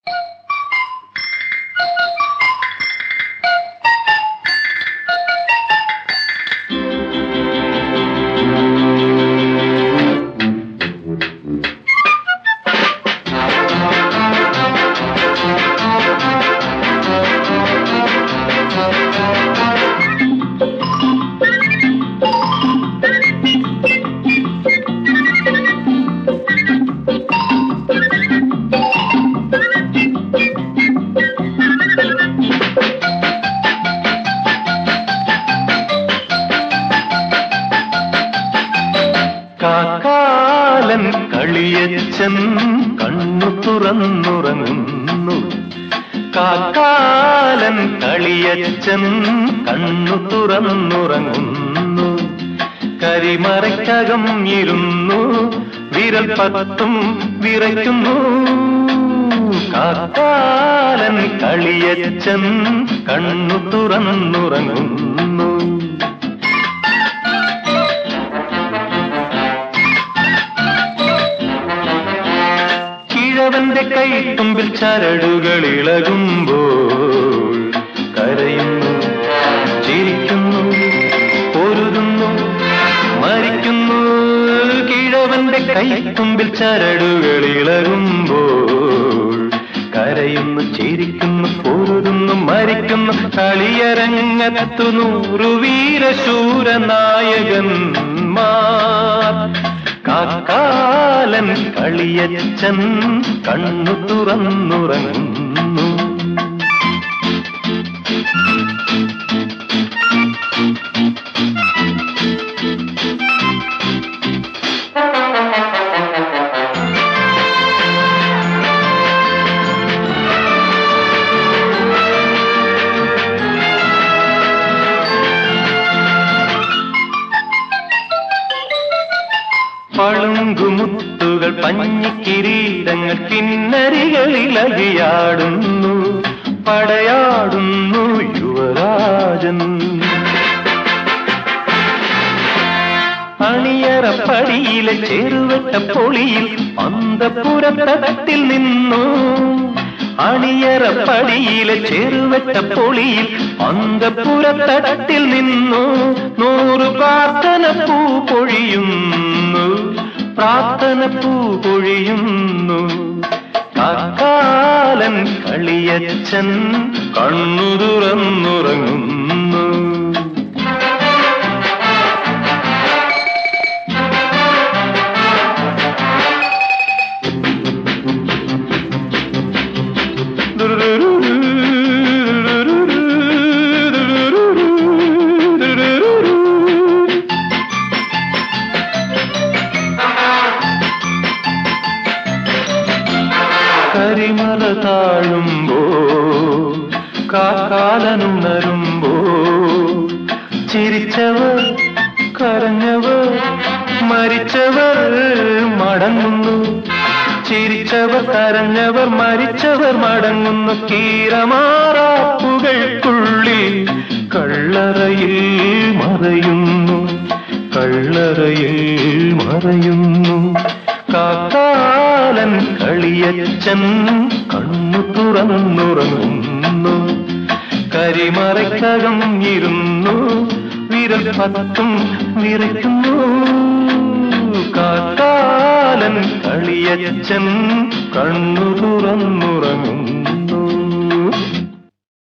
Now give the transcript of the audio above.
കാക്കാലൻ കളിയച്ചൻ കണ്ണു തുറന്നുറങ്ങുന്നു. കാക്കാലൻ കളിയച്ചൻ കണ്ണു തുറന്നുറങ്ങുന്നു. കരിമറയ്ക്കകം ഇരുന്നു വിരൽ പത്തും വിറയ്ക്കുന്നു. കാക്കാലൻ കളിയച്ചൻ കണ്ണു തുറന്നുറങ്ങുന്നു. കിഴവന്റെ കൈത്തുമ്പിൽ ചരടുകൾ ഇളകുമ്പോൾ കരയുന്നു, ചിരിക്കുന്നു, പൊരുതുന്നു, മരിക്കുന്നു. കിഴവന്റെ കൈത്തുമ്പിൽ ചരടുകൾ ഇളകുമ്പോൾ കരയുന്നു, ചിരിക്കുന്നു, പൊരുതുന്നു, മരിക്കുന്നു. കളിയരങ്ങത്തു 100 വീരശൂരനായകന്മാർ. കാക്കാലൻ കളിയച്ചൻ കണ്ണു തുറന്നുറങ്ങുന്നു. പളുങ്കുമുത്തുകൾ പഞ്ഞിക്കിരീടങ്ങൾ കിന്നരികളിലകിയാടുന്നു. പടയാടുന്നു യുവരാജൻ. അണിയറപ്പടിയിലെ ചെറുവെട്ട പൊളിയിൽ അന്തപുരത്തട്ടിൽ നിന്നു. അണിയറപ്പടിയിലെ ചെറുവെട്ട പൊളിയിൽ അന്തപുരത്തട്ടിൽ നിന്നു. 100 പ്രാർത്ഥന പൂ പൊഴിയുന്നു, പ്രാർത്ഥന പൂ പൊഴിയുന്നു. കാക്കാലൻ കളിയച്ചൻ കണ്ണു തുറന്നുറങ്ങുന്നു. കരിമല താഴുമ്പോ കാക്കാലനുണരുമ്പോ ചിരിച്ചവർ കരഞ്ഞവർ മരിച്ചവർ മടങ്ങുന്നു. ചിരിച്ചവർ കരഞ്ഞവർ മരിച്ചവർ മടങ്ങുന്നു. കീരമാറാപ്പുകൾക്കുള്ളിൽ കള്ളറയിൽ മറയുന്നു, കള്ളറയിൽ മറയുന്നു. കാക്കാലൻ കളിയച്ചൻ കണ്ണു തുറന്നുറങ്ങുന്നു. കരിമറയ്ക്കകം ഇരുന്നു വിരൽ പത്തും വിറയ്ക്കുന്നു. കാക്കാലൻ കളിയച്ചൻ കണ്ണു തുറന്നുറങ്ങുന്നു.